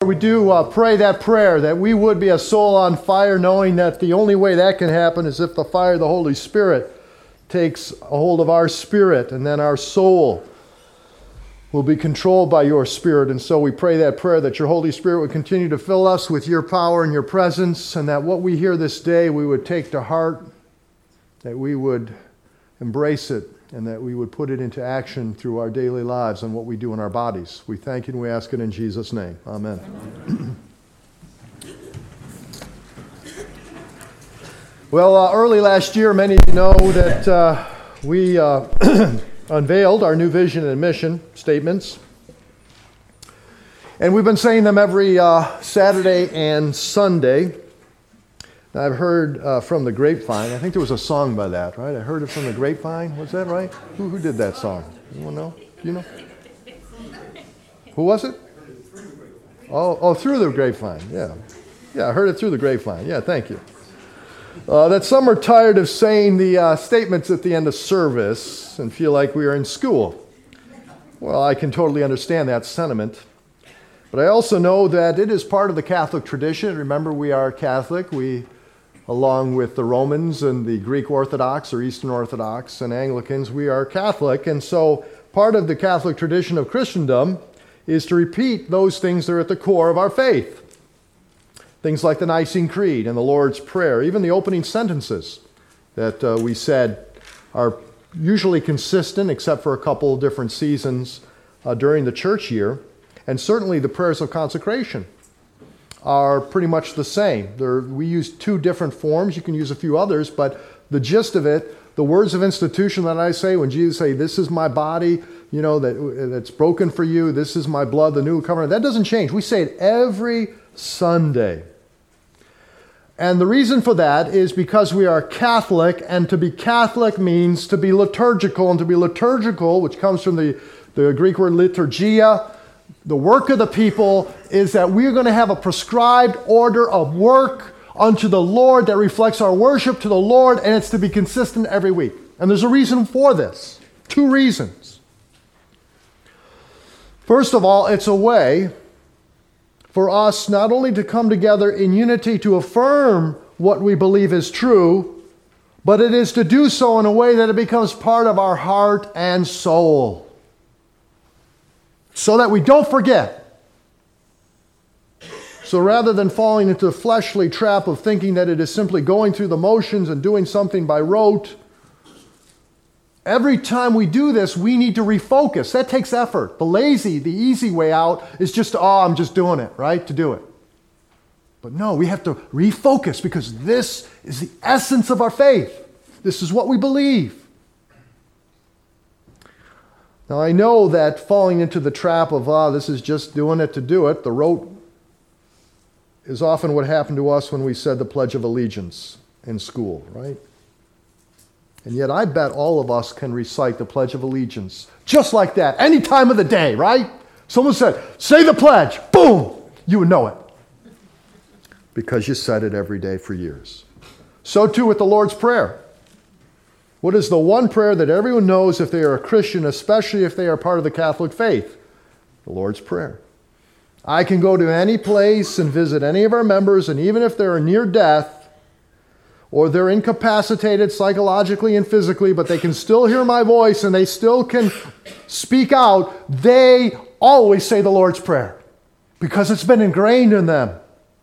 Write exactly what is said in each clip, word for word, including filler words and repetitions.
We do uh, pray that prayer that we would be a soul on fire, knowing that the only way that can happen is if the fire of the Holy Spirit takes a hold of our spirit, and then our soul will be controlled by your Spirit. And so we pray that prayer that your Holy Spirit would continue to fill us with your power and your presence, and that what we hear this day we would take to heart, that we would embrace it, and that we would put it into action through our daily lives and what we do in our bodies. We thank you and we ask it in Jesus' name. Amen. Amen. Well, uh, early last year, many of you know that uh, we uh, unveiled our new vision and mission statements. And we've been saying them every uh, Saturday and Sunday. Now, I've heard uh, from the grapevine. I think there was a song by that, right? I heard it from the grapevine. Was that right? Who, who did that song? Anyone know? You know? Who was it? Oh, oh, through the grapevine. Yeah. Yeah, I heard it through the grapevine. Yeah, thank you. Uh, that some are tired of saying the uh, statements at the end of service and feel like we are in school. Well, I can totally understand that sentiment. But I also know that it is part of the Catholic tradition. Remember, we are Catholic. We, along with the Romans and the Greek Orthodox or Eastern Orthodox and Anglicans, we are Catholic. And so part of the Catholic tradition of Christendom is to repeat those things that are at the core of our faith. Things like the Nicene Creed and the Lord's Prayer, even the opening sentences that uh, we said are usually consistent except for a couple of different seasons uh, during the church year. And certainly the prayers of consecration are pretty much the same. They're, we use two different forms. You can use a few others, but the gist of it, the words of institution that I say when Jesus say, "This is my body, you know, that that's broken for you. This is my blood, the new covenant." That doesn't change. We say it every Sunday. And the reason for that is because we are Catholic, and to be Catholic means to be liturgical. And to be liturgical, which comes from the, the Greek word liturgia, the work of the people, is that we're going to have a prescribed order of work unto the Lord that reflects our worship to the Lord, and it's to be consistent every week. And there's a reason for this. Two reasons. First of all, it's a way for us not only to come together in unity to affirm what we believe is true, but it is to do so in a way that it becomes part of our heart and soul, so that we don't forget. So rather than falling into the fleshly trap of thinking that it is simply going through the motions and doing something by rote, every time we do this, we need to refocus. That takes effort. The lazy, the easy way out is just, oh, I'm just doing it, right, to do it. But no, we have to refocus because this is the essence of our faith. This is what we believe. Now, I know that falling into the trap of, ah, this is just doing it to do it, the rote, is often what happened to us when we said the Pledge of Allegiance in school, right? And yet I bet all of us can recite the Pledge of Allegiance just like that, any time of the day, right? Someone said, say the pledge, boom, you would know it. Because you said it every day for years. So too with the Lord's Prayer. What is the one prayer that everyone knows if they are a Christian, especially if they are part of the Catholic faith? The Lord's Prayer. I can go to any place and visit any of our members, and even if they're near death, or they're incapacitated psychologically and physically, but they can still hear my voice and they still can speak out, they always say the Lord's Prayer because it's been ingrained in them.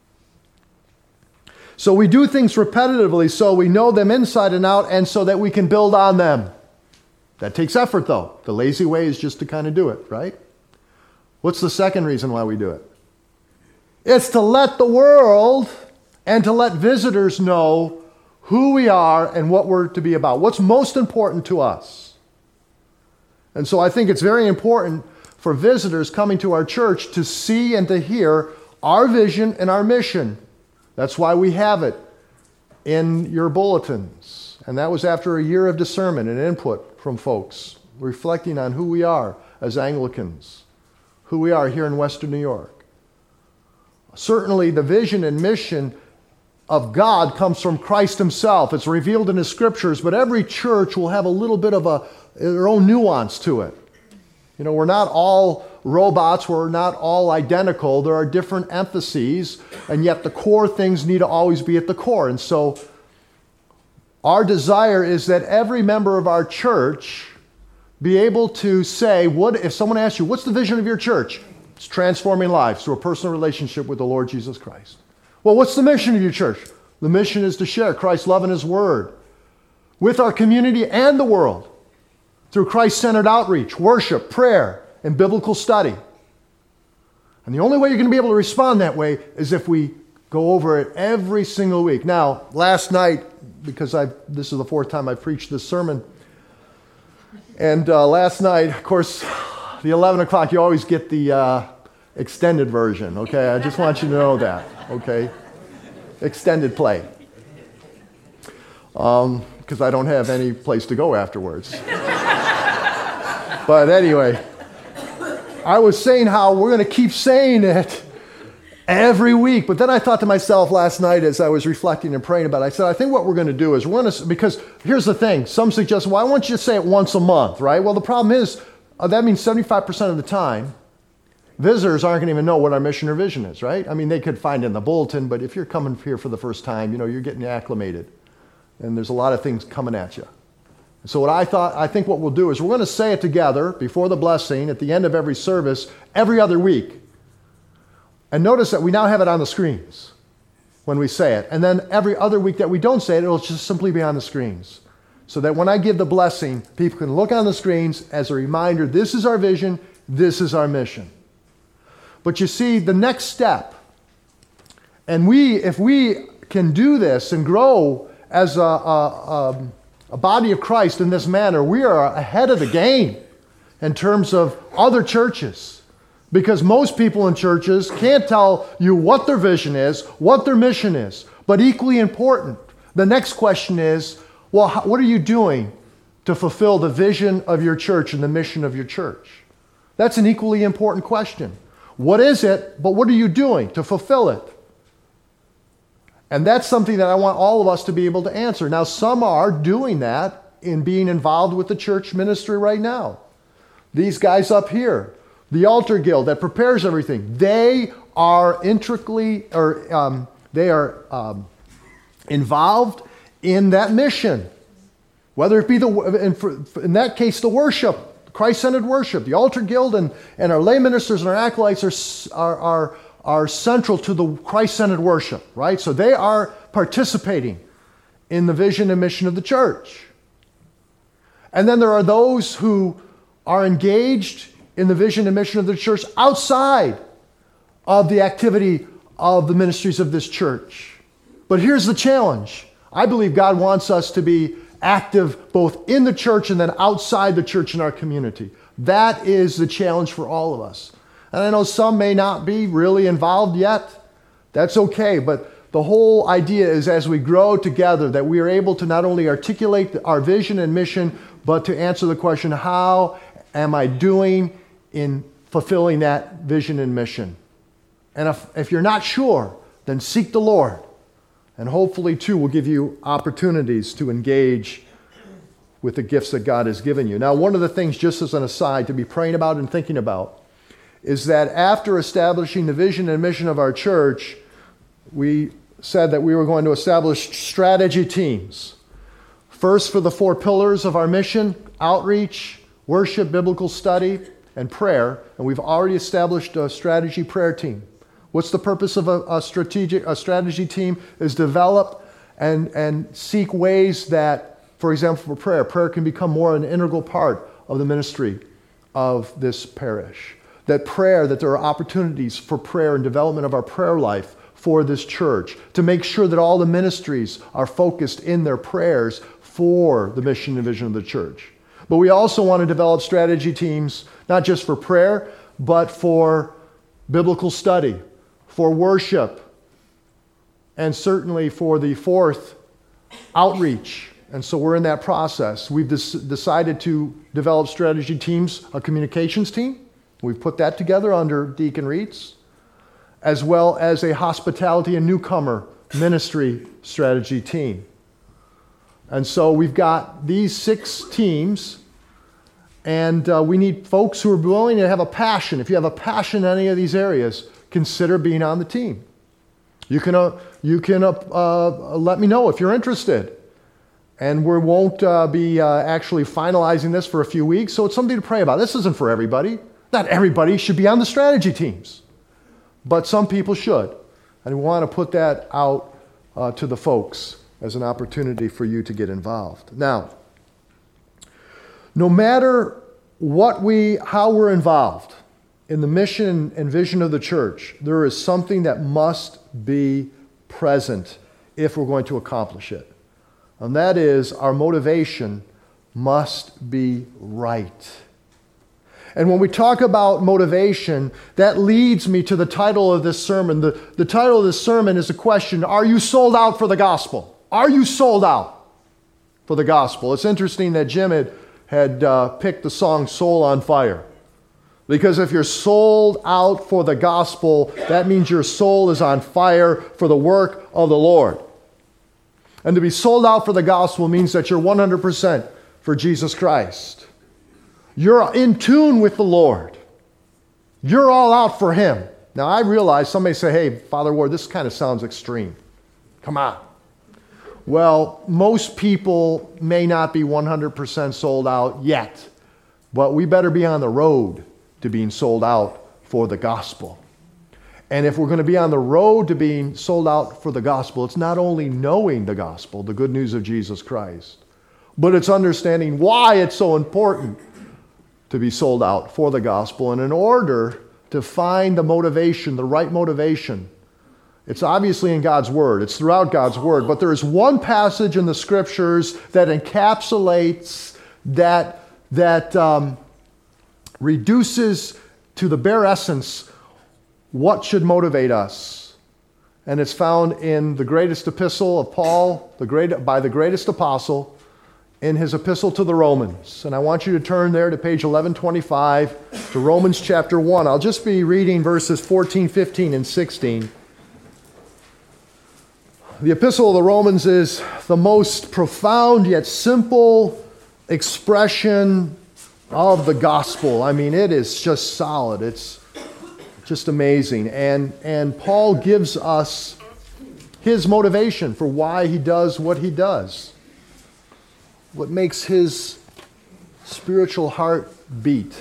So we do things repetitively so we know them inside and out, and so that we can build on them. That takes effort, though. The lazy way is just to kind of do it, right? What's the second reason why we do it? It's to let the world and to let visitors know who we are and what we're to be about. What's most important to us. And so I think it's very important for visitors coming to our church to see and to hear our vision and our mission. That's why we have it in your bulletins. And that was after a year of discernment and input from folks, reflecting on who we are as Anglicans, who we are here in Western New York. Certainly the vision and mission of God comes from Christ himself. It's revealed in his scriptures, but every church will have a little bit of a their own nuance to it. You know, we're not all robots. We're not all identical. There are different emphases, and yet the core things need to always be at the core. And so our desire is that every member of our church be able to say, what if someone asks you, what's the vision of your church? It's transforming lives through a personal relationship with the Lord Jesus Christ. Well, what's the mission of your church? The mission is to share Christ's love and His Word with our community and the world through Christ-centered outreach, worship, prayer, and biblical study. And the only way you're going to be able to respond that way is if we go over it every single week. Now, last night, because I've, this is the fourth time I've preached this sermon, and uh, last night, of course, the eleven o'clock, you always get the uh, extended version, okay? I just want you to know that, okay? Extended play. Um, because I don't have any place to go afterwards. But anyway, I was saying how we're going to keep saying it every week. But then I thought to myself last night as I was reflecting and praying about it, I said, I think what we're going to do is we're going to, because here's the thing. Some suggest, well, I want you to say it once a month, right? Well, the problem is uh, that means seventy-five percent of the time, visitors aren't going to even know what our mission or vision is, right? I mean, they could find it in the bulletin, but if you're coming here for the first time, you know, you're getting acclimated. And there's a lot of things coming at you. So what I thought, I think what we'll do is we're going to say it together before the blessing at the end of every service, every other week. And notice that we now have it on the screens when we say it. And then every other week that we don't say it, it'll just simply be on the screens. So that when I give the blessing, people can look on the screens as a reminder, this is our vision, this is our mission. But you see, the next step, and we, if we can do this and grow as a, a, a, a body of Christ in this manner, we are ahead of the game in terms of other churches. Because most people in churches can't tell you what their vision is, what their mission is. But equally important, the next question is, well, how, what are you doing to fulfill the vision of your church and the mission of your church? That's an equally important question. What is it, but what are you doing to fulfill it? And that's something that I want all of us to be able to answer. Now, some are doing that in being involved with the church ministry right now. These guys up here, the Altar Guild that prepares everything, they are intricately, or um, they are um, involved in that mission. Whether it be, the in, for, in that case, the worship, Christ-centered worship. The Altar Guild and, and our lay ministers and our acolytes are, are, are are central to the Christ-centered worship, right? So they are participating in the vision and mission of the church. And then there are those who are engaged in the vision and mission of the church outside of the activity of the ministries of this church. But here's the challenge. I believe God wants us to be active both in the church and then outside the church in our community. That is the challenge for all of us. And I know some may not be really involved yet. That's okay. But the whole idea is as we grow together that we are able to not only articulate our vision and mission, but to answer the question, how am I doing in fulfilling that vision and mission? And if, if you're not sure, then seek the Lord. And hopefully, too, will give you opportunities to engage with the gifts that God has given you. Now, one of the things, just as an aside, to be praying about and thinking about is that after establishing the vision and mission of our church, we said that we were going to establish strategy teams. First, for the four pillars of our mission: outreach, worship, biblical study, and prayer. And we've already established a strategy prayer team. What's the purpose of a, a strategic a strategy team? Is develop and, and seek ways that, for example, for prayer, prayer can become more an integral part of the ministry of this parish. That prayer, that there are opportunities for prayer and development of our prayer life for this church, to make sure that all the ministries are focused in their prayers for the mission and vision of the church. But we also want to develop strategy teams, not just for prayer, but for biblical study, for worship, and certainly for the fourth, outreach. And so we're in that process. We've des- decided to develop strategy teams, a communications team. We've put that together under Deacon Reitz, as well as a hospitality and newcomer ministry strategy team. And so we've got these six teams, And uh, we need folks who are willing to have a passion. If you have a passion in any of these areas, consider being on the team. You can, uh, you can uh, uh, let me know if you're interested. And we won't uh, be uh, actually finalizing this for a few weeks, so it's something to pray about. This isn't for everybody. Not everybody should be on the strategy teams, but some people should. And we want to put that out uh, to the folks as an opportunity for you to get involved. Now, no matter what we, how we're involved in the mission and vision of the church, there is something that must be present if we're going to accomplish it. And that is, our motivation must be right. And when we talk about motivation, that leads me to the title of this sermon. The, the title of this sermon is a question: are you sold out for the gospel? Are you sold out for the gospel? It's interesting that Jim had, had uh, picked the song Soul on Fire. Because if you're sold out for the gospel, that means your soul is on fire for the work of the Lord. And to be sold out for the gospel means that you're one hundred percent for Jesus Christ. You're in tune with the Lord. You're all out for Him. Now, I realize some may say, hey, Father Ward, this kind of sounds extreme. Come on. Well, most people may not be one hundred percent sold out yet, but we better be on the road to being sold out for the gospel. And if we're going to be on the road to being sold out for the gospel, it's not only knowing the gospel, the good news of Jesus Christ, but it's understanding why it's so important to be sold out for the gospel. And in order to find the motivation, the right motivation, it's obviously in God's Word. It's throughout God's Word. But there is one passage in the Scriptures that encapsulates, that, that um, reduces to the bare essence what should motivate us. And it's found in the greatest epistle of Paul, the great, by the greatest apostle, in his epistle to the Romans. And I want you to turn there to page eleven twenty-five, to Romans chapter one. I'll just be reading verses fourteen, fifteen, and sixteen. The epistle of the Romans is the most profound yet simple expression of the gospel. I mean, it is just solid. It's just amazing. And, and Paul gives us his motivation for why he does what he does. What makes his spiritual heart beat.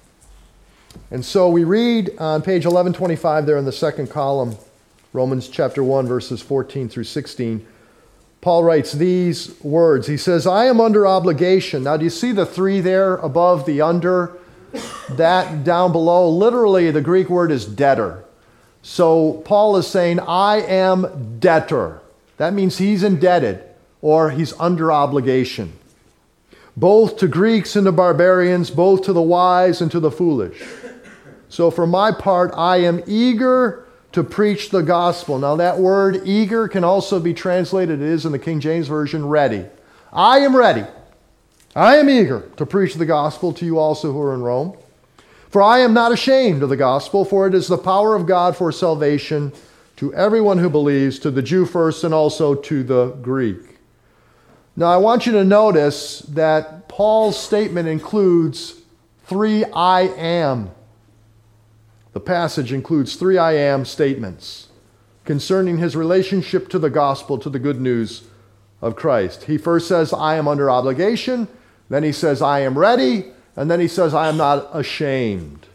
And so we read on page eleven twenty-five there in the second column, Romans chapter one, verses fourteen through sixteen. Paul writes these words. He says, I am under obligation. Now, do you see the three there above the under? That down below, literally the Greek word is debtor. So Paul is saying, I am debtor. That means he's indebted, or he's under obligation. Both to Greeks and to barbarians, both to the wise and to the foolish. So for my part, I am eager to preach the gospel. Now that word eager can also be translated, it is in the King James Version, ready. I am ready. I am eager to preach the gospel to you also who are in Rome. For I am not ashamed of the gospel, for it is the power of God for salvation to everyone who believes, to the Jew first and also to the Greek. Now I want you to notice that Paul's statement includes three I am. The passage includes three I am statements concerning his relationship to the gospel, to the good news of Christ. He first says, I am under obligation. Then he says, I am ready. And then he says, I am not ashamed.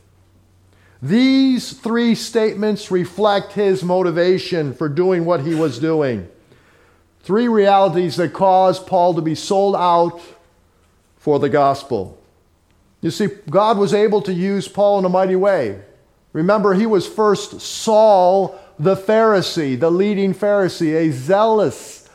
These three statements reflect his motivation for doing what he was doing. Three realities that caused Paul to be sold out for the gospel. You see, God was able to use Paul in a mighty way. Remember, he was first Saul the Pharisee, the leading Pharisee, a zealous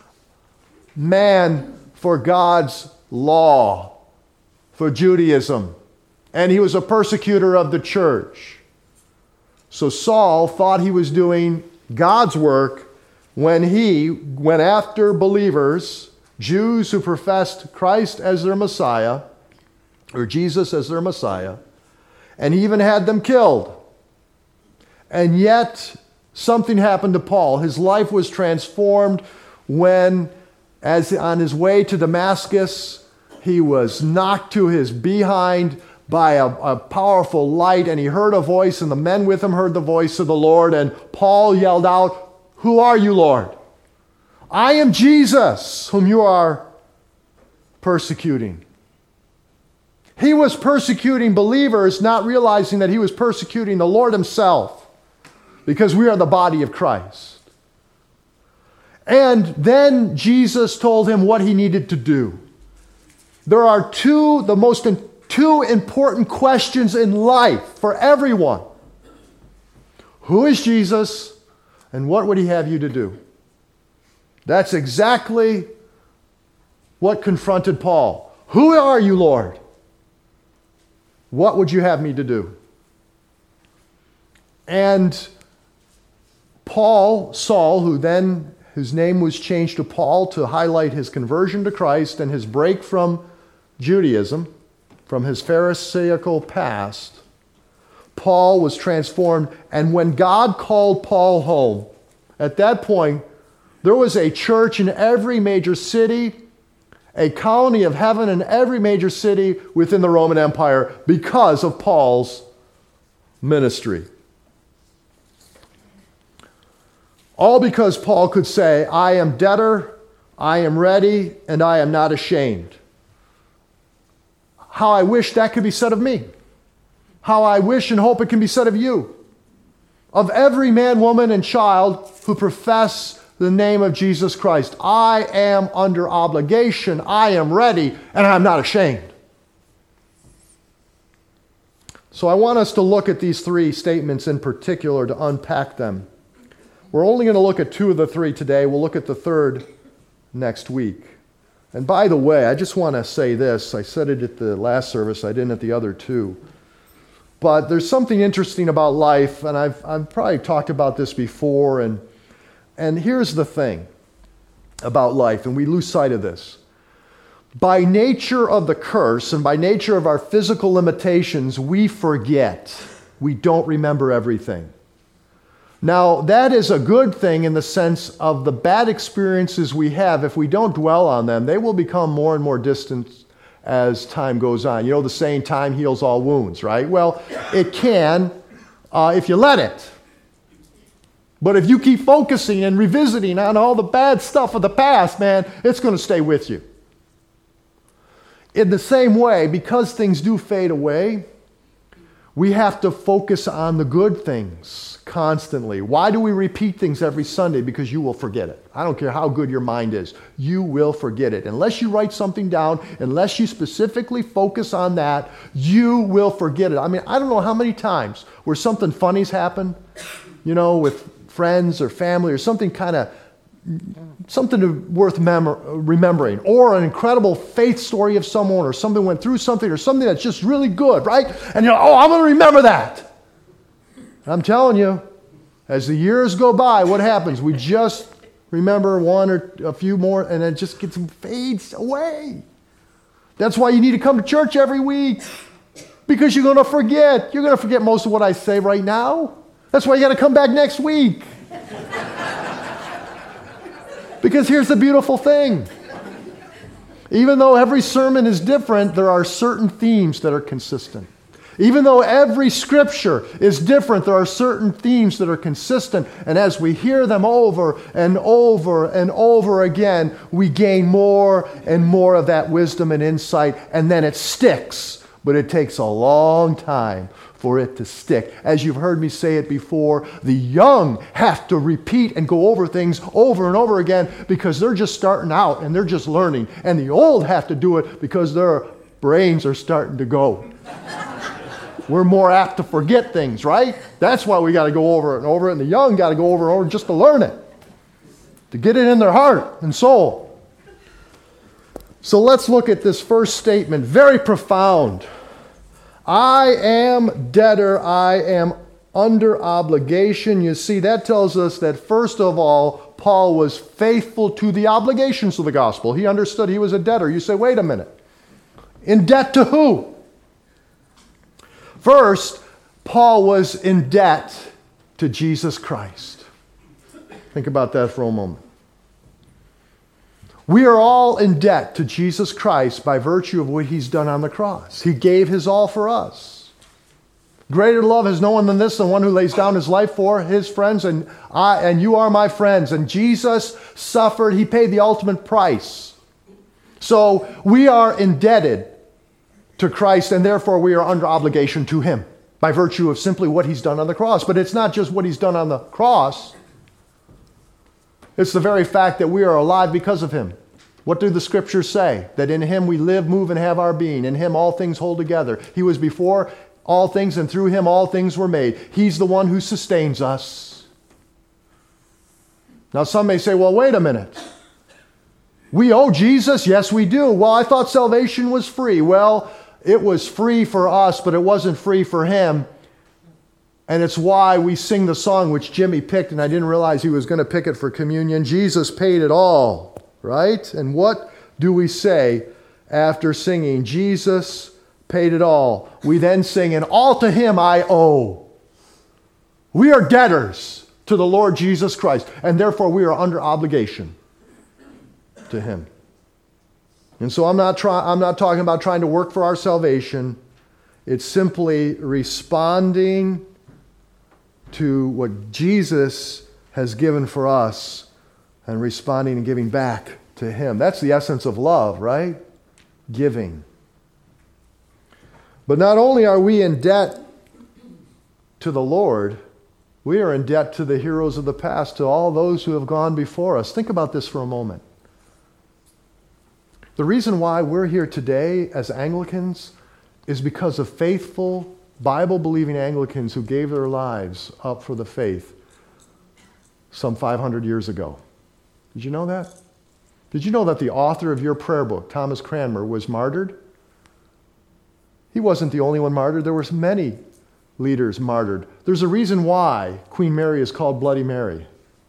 man for God's law, for Judaism. And he was a persecutor of the church. So Saul thought he was doing God's work when he went after believers, Jews who professed Christ as their Messiah, or Jesus as their Messiah, and he even had them killed. And yet, something happened to Paul. His life was transformed when, as on his way to Damascus, he was knocked to his behind by a, a powerful light, and he heard a voice, and the men with him heard the voice of the Lord, and Paul yelled out, "Who are you, Lord?" "I am Jesus, whom you are persecuting." He was persecuting believers, not realizing that he was persecuting the Lord himself, because we are the body of Christ. And then Jesus told him what he needed to do. There are two, the most important Two important questions in life for everyone. Who is Jesus, and what would he have you to do? That's exactly what confronted Paul. Who are you, Lord? What would you have me to do? And Paul, Saul, who then, his name was changed to Paul to highlight his conversion to Christ and his break from Judaism, from his Pharisaical past, Paul was transformed. And when God called Paul home, at that point, there was a church in every major city, a colony of heaven in every major city within the Roman Empire because of Paul's ministry. All because Paul could say, "I am debtor, I am ready, and I am not ashamed." How I wish that could be said of me. How I wish and hope it can be said of you. Of every man, woman, and child who profess the name of Jesus Christ. I am under obligation, I am ready, and I'm not ashamed. So I want us to look at these three statements in particular to unpack them. We're only going to look at two of the three today. We'll look at the third next week. And by the way, I just want to say this. I said it at the last service. I didn't at the other two. But there's something interesting about life, and I've, I've probably talked about this before. And, and here's the thing about life, and we lose sight of this. By nature of the curse and by nature of our physical limitations, we forget. We don't remember everything. Now, that is a good thing in the sense of the bad experiences we have. If we don't dwell on them, they will become more and more distant as time goes on. You know the saying, time heals all wounds, right? Well, it can uh, if you let it. But if you keep focusing and revisiting on all the bad stuff of the past, man, it's going to stay with you. In the same way, because things do fade away, we have to focus on the good things constantly. Why do we repeat things every Sunday? Because you will forget it. I don't care how good your mind is. You will forget it. Unless you write something down, unless you specifically focus on that, you will forget it. I mean, I don't know how many times where something funny's happened, you know, with friends or family or something kind of something to, worth mem- remembering, or an incredible faith story of someone, or somebody went through something, or something that's just really good, right? And you're like, oh, I'm going to remember that. I'm telling you, as the years go by, what happens? We just remember one or a few more, and it just gets fades away. That's why you need to come to church every week, because you're going to forget. You're going to forget most of what I say right now. That's why you got to come back next week. Because here's the beautiful thing. Even though every sermon is different, there are certain themes that are consistent. Even though every scripture is different, there are certain themes that are consistent. And as we hear them over and over and over again, we gain more and more of that wisdom and insight, and then it sticks. But it takes a long time for it to stick. As you've heard me say it before, the young have to repeat and go over things over and over again because they're just starting out and they're just learning. And the old have to do it because their brains are starting to go. We're more apt to forget things, right? That's why we got to go over it and over it. And the young got to go over and over just to learn it, to get it in their heart and soul. So let's look at this first statement, very profound. I am debtor, I am under obligation. You see, that tells us that first of all, Paul was faithful to the obligations of the gospel. He understood he was a debtor. You say, wait a minute. In debt to who? First, Paul was in debt to Jesus Christ. Think about that for a moment. We are all in debt to Jesus Christ by virtue of what he's done on the cross. He gave his all for us. Greater love has no one than this, than one who lays down his life for his friends, and I and you are my friends. And Jesus suffered, he paid the ultimate price. So we are indebted to Christ, and therefore we are under obligation to him by virtue of simply what he's done on the cross. But it's not just what he's done on the cross. It's the very fact that we are alive because of him. What do the scriptures say? That in him we live, move, and have our being. In him all things hold together. He was before all things, and through him all things were made. He's the one who sustains us. Now some may say, well, wait a minute. We owe Jesus? Yes, we do. Well, I thought salvation was free. Well, it was free for us, but it wasn't free for him. And it's why we sing the song which Jimmy picked, and I didn't realize he was going to pick it for communion. Jesus paid it all, right? And what do we say after singing, Jesus paid it all? We then sing, and all to him I owe. We are debtors to the Lord Jesus Christ, and therefore we are under obligation to him. And so I'm not try- I'm not talking about trying to work for our salvation. It's simply responding to what Jesus has given for us and responding and giving back to him. That's the essence of love, right? Giving. But not only are we in debt to the Lord, we are in debt to the heroes of the past, to all those who have gone before us. Think about this for a moment. The reason why we're here today as Anglicans is because of faithful, Bible-believing Anglicans who gave their lives up for the faith some five hundred years ago. Did you know that? Did you know that the author of your prayer book, Thomas Cranmer, was martyred? He wasn't the only one martyred. There were many leaders martyred. There's a reason why Queen Mary is called Bloody Mary.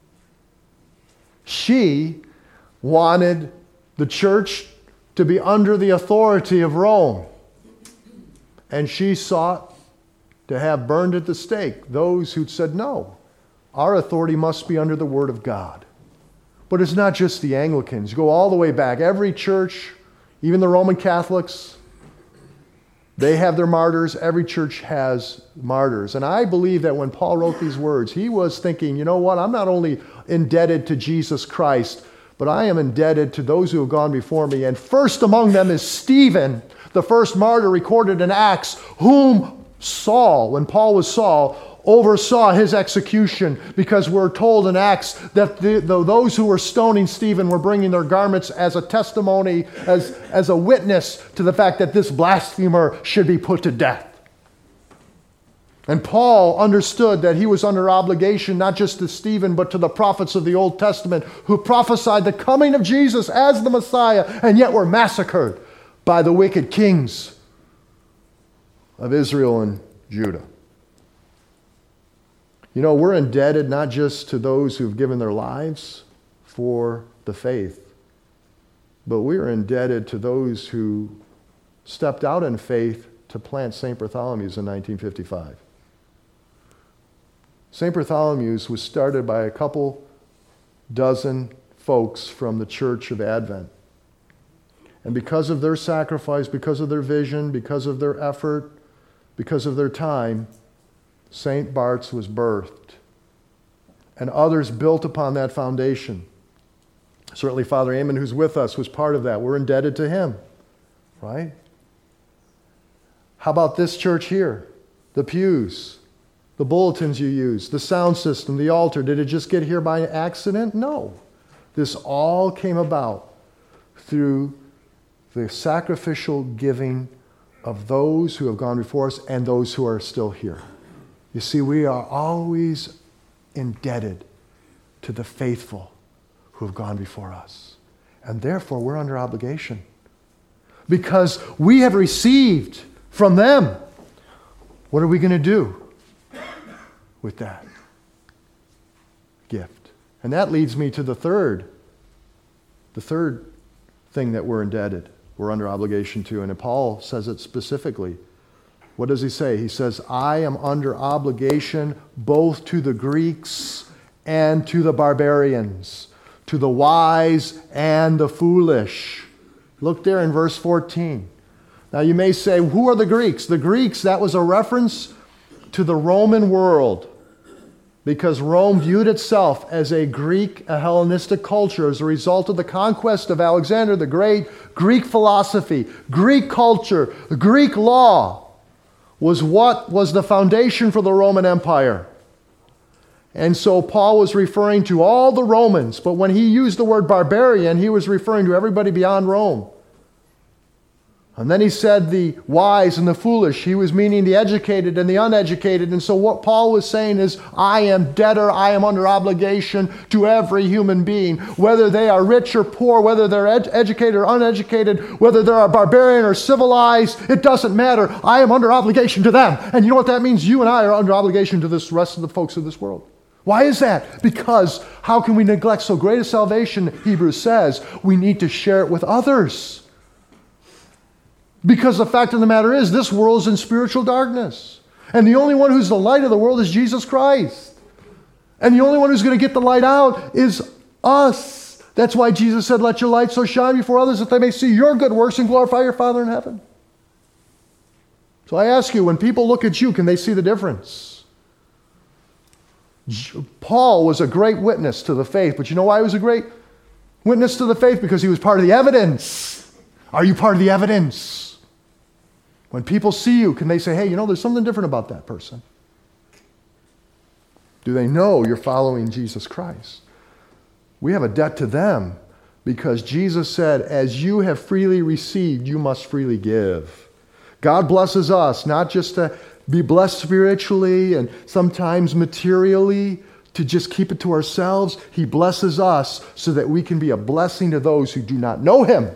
She wanted the church to be under the authority of Rome. And she sought to have burned at the stake those who'd said, no, our authority must be under the Word of God. But it's not just the Anglicans. You go all the way back. Every church, even the Roman Catholics, they have their martyrs. Every church has martyrs. And I believe that when Paul wrote these words, he was thinking, you know what, I'm not only indebted to Jesus Christ, but I am indebted to those who have gone before me. And first among them is Stephen, the first martyr recorded in Acts, whom Saul, when Paul was Saul, oversaw his execution, because we're told in Acts that the, the, those who were stoning Stephen were bringing their garments as a testimony, as, as a witness to the fact that this blasphemer should be put to death. And Paul understood that he was under obligation not just to Stephen, but to the prophets of the Old Testament who prophesied the coming of Jesus as the Messiah, and yet were massacred by the wicked kings of Israel and Judah. You know, we're indebted not just to those who've given their lives for the faith, but we are indebted to those who stepped out in faith to plant Saint Bartholomew's in nineteen fifty-five. Saint Bartholomew's was started by a couple dozen folks from the Church of Advent. And because of their sacrifice, because of their vision, because of their effort, because of their time, Saint Bart's was birthed. And others built upon that foundation. Certainly Father Amon, who's with us, was part of that. We're indebted to him, right? How about this church here? The pews, the bulletins you use, the sound system, the altar. Did it just get here by accident? No. This all came about through the sacrificial giving of those who have gone before us and those who are still here. You see, we are always indebted to the faithful who have gone before us. And therefore, we're under obligation. Because we have received from them. What are we going to do with that gift? And that leads me to the third, the third thing that we're indebted, we're under obligation to. And Paul says it specifically. What does he say? He says, I am under obligation both to the Greeks and to the barbarians, to the wise and the foolish. Look there in verse fourteen. Now you may say, who are the Greeks? The Greeks, that was a reference to the Roman world, because Rome viewed itself as a Greek, a Hellenistic culture as a result of the conquest of Alexander the Great. Greek philosophy, Greek culture, Greek law was what was the foundation for the Roman Empire. And so Paul was referring to all the Romans, but when he used the word barbarian, he was referring to everybody beyond Rome. And then he said the wise and the foolish. He was meaning the educated and the uneducated. And so what Paul was saying is, I am debtor, I am under obligation to every human being, whether they are rich or poor, whether they're ed- educated or uneducated, whether they're a barbarian or civilized, it doesn't matter. I am under obligation to them. And you know what that means? You and I are under obligation to this rest of the folks of this world. Why is that? Because how can we neglect so great a salvation? Hebrews says we need to share it with others. Because the fact of the matter is, this world is in spiritual darkness. And the only one who's the light of the world is Jesus Christ. And the only one who's going to get the light out is us. That's why Jesus said, let your light so shine before others that they may see your good works and glorify your Father in heaven. So I ask you, when people look at you, can they see the difference? Paul was a great witness to the faith, but you know why he was a great witness to the faith? Because he was part of the evidence. Are you part of the evidence? When people see you, can they say, hey, you know, there's something different about that person? Do they know you're following Jesus Christ? We have a debt to them because Jesus said, as you have freely received, you must freely give. God blesses us not just to be blessed spiritually and sometimes materially, to just keep it to ourselves. He blesses us so that we can be a blessing to those who do not know Him.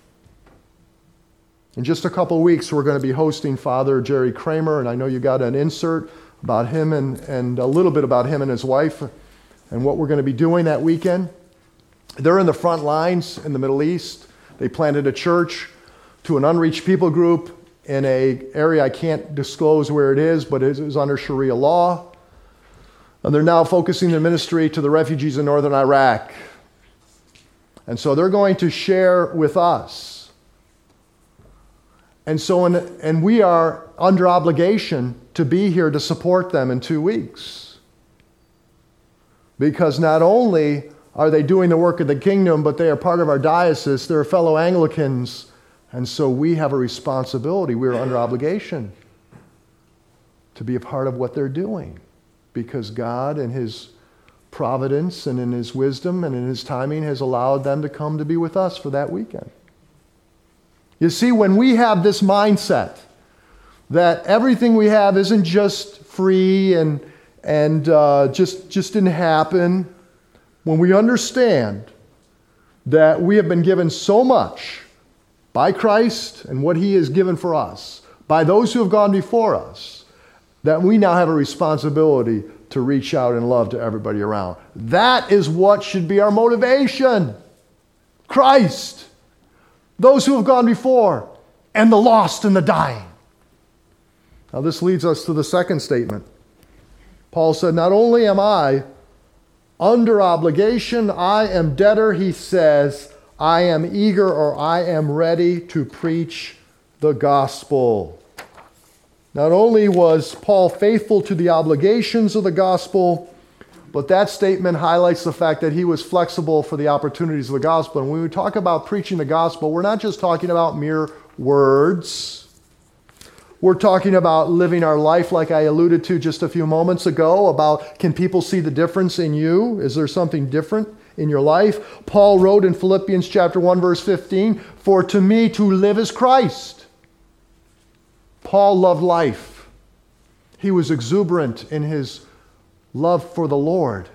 In just a couple of weeks, we're going to be hosting Father Jerry Kramer, and I know you got an insert about him and, and a little bit about him and his wife and what we're going to be doing that weekend. They're in the front lines in the Middle East. They planted a church to an unreached people group in an area I can't disclose where it is, but it is under Sharia law. And they're now focusing their ministry to the refugees in northern Iraq. And so they're going to share with us. And so, in, and we are under obligation to be here to support them in two weeks. Because not only are they doing the work of the kingdom, but they are part of our diocese. They're fellow Anglicans. And so we have a responsibility. We're under obligation to be a part of what they're doing. Because God in His providence and in His wisdom and in His timing has allowed them to come to be with us for that weekend. You see, when we have this mindset that everything we have isn't just free and, and uh, just, just didn't happen, when we understand that we have been given so much by Christ and what He has given for us, by those who have gone before us, that we now have a responsibility to reach out in love to everybody around. That is what should be our motivation. Christ. Those who have gone before, and the lost and the dying. Now this leads us to the second statement. Paul said, not only am I under obligation, I am debtor, he says, I am eager or I am ready to preach the gospel. Not only was Paul faithful to the obligations of the gospel, but that statement highlights the fact that he was flexible for the opportunities of the gospel. And when we talk about preaching the gospel, we're not just talking about mere words. We're talking about living our life like I alluded to just a few moments ago, about can people see the difference in you? Is there something different in your life? Paul wrote in Philippians chapter one, verse fifteen, for to me to live is Christ. Paul loved life. He was exuberant in his love for the Lord.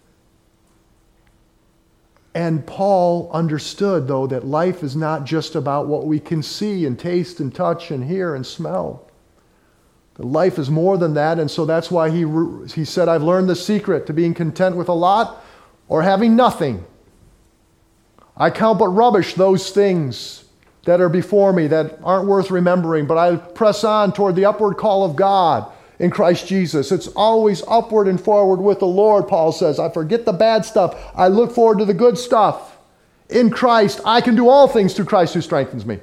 And Paul understood, though, that life is not just about what we can see and taste and touch and hear and smell. That life is more than that, and so that's why he, he said, I've learned the secret to being content with a lot or having nothing. I count but rubbish those things that are before me that aren't worth remembering, but I press on toward the upward call of God in Christ Jesus. It's always upward and forward with the Lord, Paul says. I forget the bad stuff. I look forward to the good stuff. In Christ, I can do all things through Christ who strengthens me.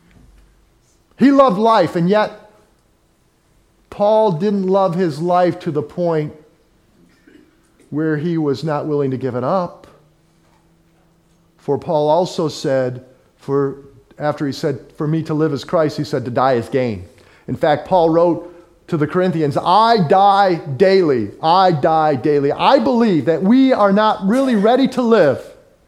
He loved life, and yet Paul didn't love his life to the point where he was not willing to give it up. For Paul also said, for after he said, for me to live is Christ, he said to die is gain. In fact, Paul wrote to the Corinthians, I die daily. I die daily. I believe that we are not really ready to live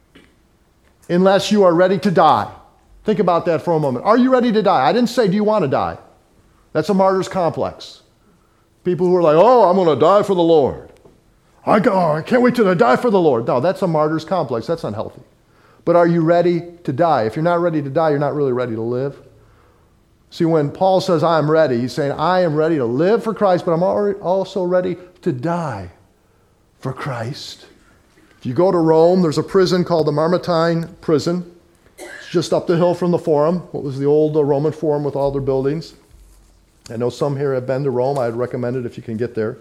unless you are ready to die. Think about that for a moment. Are you ready to die? I didn't say, do you want to die? That's a martyr's complex. People who are like, oh, I'm going to die for the Lord. I, go, oh, I can't wait till I die for the Lord. No, that's a martyr's complex. That's unhealthy. But are you ready to die? If you're not ready to die, you're not really ready to live. See, when Paul says, I am ready, he's saying, I am ready to live for Christ, but I'm also ready to die for Christ. If you go to Rome, there's a prison called the Mamertine Prison. It's just up the hill from the Forum, what was the old uh, Roman Forum with all their buildings. I know some here have been to Rome. I'd recommend it if you can get there.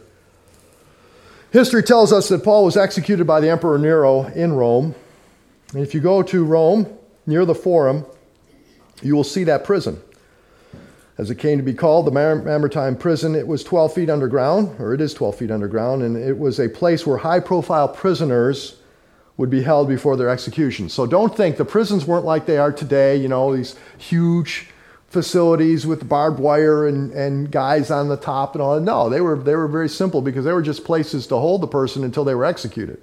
History tells us that Paul was executed by the Emperor Nero in Rome. And if you go to Rome, near the Forum, you will see that prison. As it came to be called, the Mamertine Prison, it was twelve feet underground, or it is twelve feet underground, and it was a place where high-profile prisoners would be held before their execution. So don't think the prisons weren't like they are today, you know, these huge facilities with barbed wire and, and guys on the top and all that. No, they were, they were very simple because they were just places to hold the person until they were executed.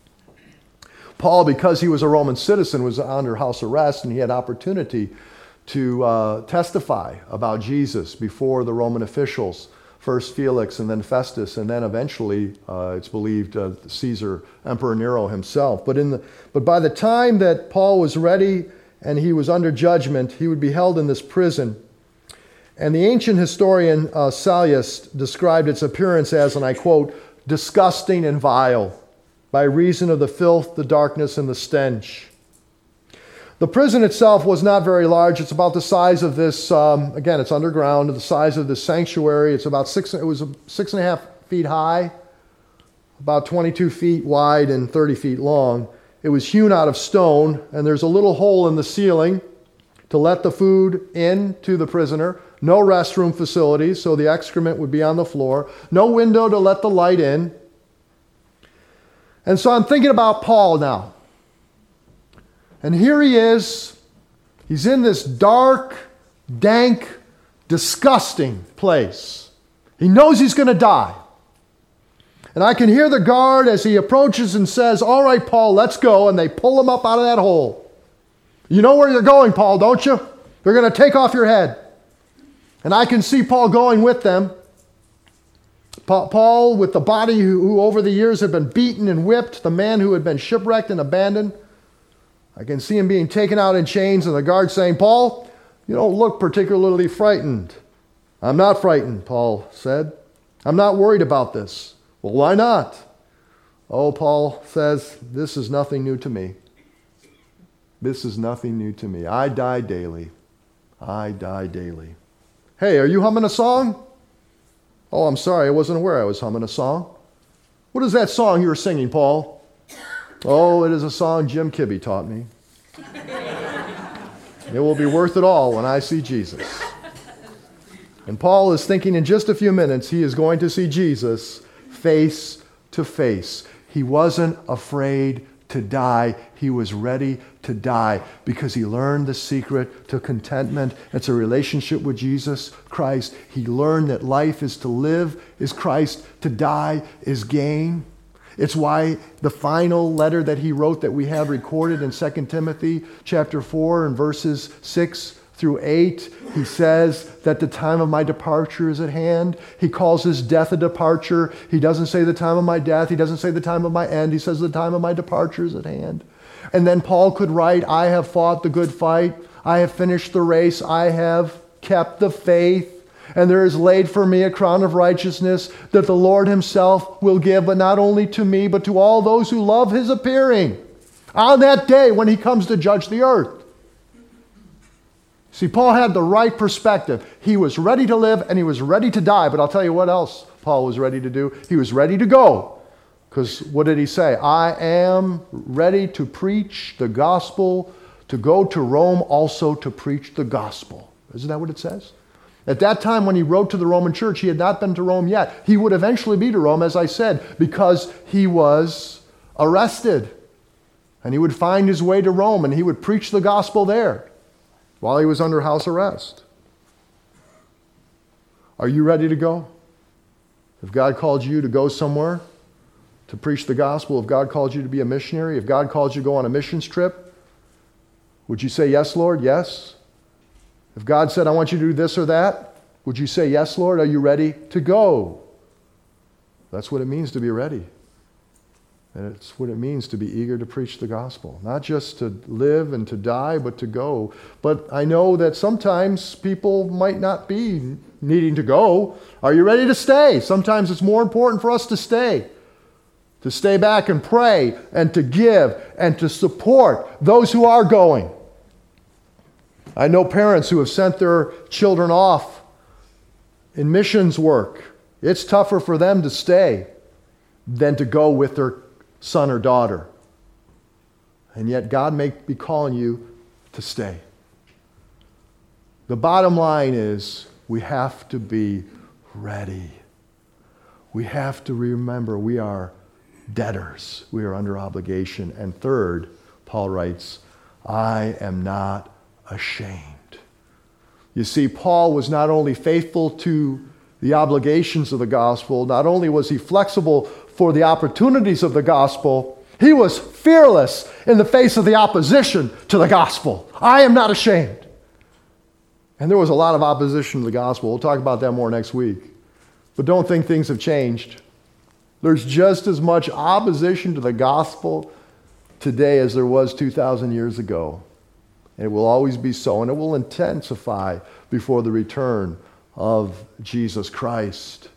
Paul, because he was a Roman citizen, was under house arrest, and he had opportunity to uh, testify about Jesus before the Roman officials, first Felix and then Festus, and then eventually, uh, it's believed, uh, Caesar, Emperor Nero himself. But, in the, but by the time that Paul was ready and he was under judgment, he would be held in this prison. And the ancient historian uh, Sallust described its appearance as, and I quote, disgusting and vile, by reason of the filth, the darkness, and the stench. The prison itself was not very large. It's about the size of this, um, again, it's underground, the size of this sanctuary. It's about six, it was six and a half feet high, about twenty-two feet wide and thirty feet long. It was hewn out of stone, and there's a little hole in the ceiling to let the food in to the prisoner. No restroom facilities, so the excrement would be on the floor. No window to let the light in. And so I'm thinking about Paul now. And here he is. He's in this dark, dank, disgusting place. He knows he's going to die. And I can hear the guard as he approaches and says, all right, Paul, let's go. And they pull him up out of that hole. You know where you're going, Paul, don't you? They're going to take off your head. And I can see Paul going with them. Paul, with the body who, who over the years had been beaten and whipped, the man who had been shipwrecked and abandoned. I can see him being taken out in chains and the guard saying, Paul, you don't look particularly frightened. I'm not frightened, Paul said. I'm not worried about this. Well, why not? Oh, Paul says, this is nothing new to me. This is nothing new to me. I die daily. I die daily. Hey, are you humming a song? Oh, I'm sorry, I wasn't aware I was humming a song. What is that song you were singing, Paul? Oh, it is a song Jim Kibbe taught me. It will be worth it all when I see Jesus. And Paul is thinking in just a few minutes he is going to see Jesus face to face. He wasn't afraid to die. He was ready to die because he learned the secret to contentment. It's a relationship with Jesus Christ. He learned that life is to live is Christ, to die is gain. It's why the final letter that he wrote that we have recorded in Second Timothy chapter four and verses six through eight, he says that the time of my departure is at hand. He calls his death a departure. He doesn't say the time of my death. He doesn't say the time of my end. He says the time of my departure is at hand. And then Paul could write, I have fought the good fight. I have finished the race. I have kept the faith. And there is laid for me a crown of righteousness that the Lord himself will give, but not only to me, but to all those who love his appearing on that day when he comes to judge the earth. See, Paul had the right perspective. He was ready to live and he was ready to die. But I'll tell you what else Paul was ready to do? He was ready to go. Because what did he say? I am ready to preach the gospel, to go to Rome also to preach the gospel. Isn't that what it says? At that time when he wrote to the Roman church, he had not been to Rome yet. He would eventually be to Rome, as I said, because he was arrested. And he would find his way to Rome and he would preach the gospel there while he was under house arrest. Are you ready to go? If God called you to go somewhere to preach the gospel, if God called you to be a missionary, if God called you to go on a missions trip, would you say, yes, Lord? Yes. If God said, I want you to do this or that, would you say, yes, Lord? Are you ready to go? That's what it means to be ready. And it's what it means to be eager to preach the gospel. Not just to live and to die, but to go. But I know that sometimes people might not be needing to go. Are you ready to stay? Sometimes it's more important for us to stay. To stay back and pray and to give and to support those who are going. I know parents who have sent their children off in missions work. It's tougher for them to stay than to go with their son or daughter. And yet God may be calling you to stay. The bottom line is we have to be ready. We have to remember we are debtors. We are under obligation. And third, Paul writes, I am not ashamed. You see, Paul was not only faithful to the obligations of the gospel, not only was he flexible for the opportunities of the gospel, he was fearless in the face of the opposition to the gospel. I am not ashamed. And there was a lot of opposition to the gospel. We'll talk about that more next week. But don't think things have changed. There's just as much opposition to the gospel today as there was two thousand years ago. And it will always be so, and it will intensify before the return of Jesus Christ.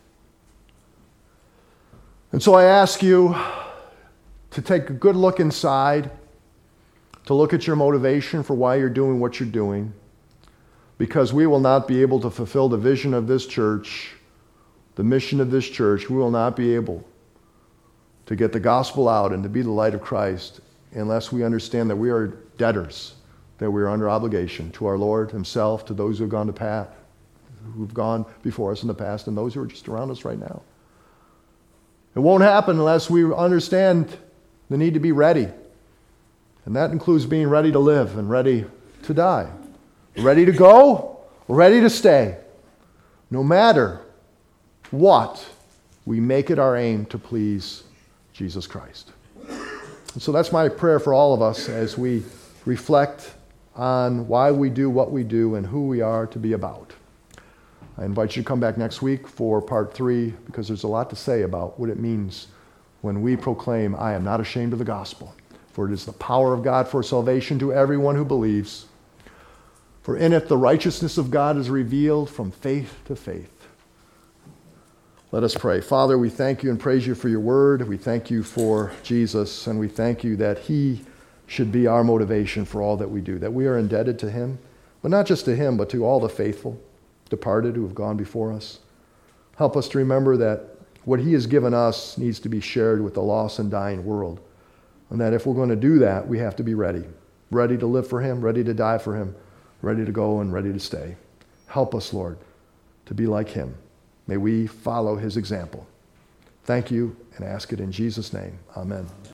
And so I ask you to take a good look inside, to look at your motivation for why you're doing what you're doing, because we will not be able to fulfill the vision of this church, the mission of this church. We will not be able to get the gospel out and to be the light of Christ unless we understand that we are debtors, that we are under obligation to our Lord himself, to those who have gone to path, who've gone before us in the past, and those who are just around us right now. It won't happen unless we understand the need to be ready. And that includes being ready to live and ready to die. Ready to go, ready to stay. No matter what, we make it our aim to please Jesus Christ. And so that's my prayer for all of us as we reflect on why we do what we do and who we are to be about. I invite you to come back next week for part three, because there's a lot to say about what it means when we proclaim, I am not ashamed of the gospel, for it is the power of God for salvation to everyone who believes. For in it the righteousness of God is revealed from faith to faith. Let us pray. Father, we thank you and praise you for your word. We thank you for Jesus, and we thank you that he should be our motivation for all that we do, that we are indebted to him, but not just to him, but to all the faithful departed who have gone before us. Help us to remember that what he has given us needs to be shared with the lost and dying world, and that if we're going to do that, we have to be ready, ready to live for him, ready to die for him, ready to go and ready to stay. Help us, Lord, to be like him. May we follow his example. Thank you, and ask it in Jesus' name. Amen.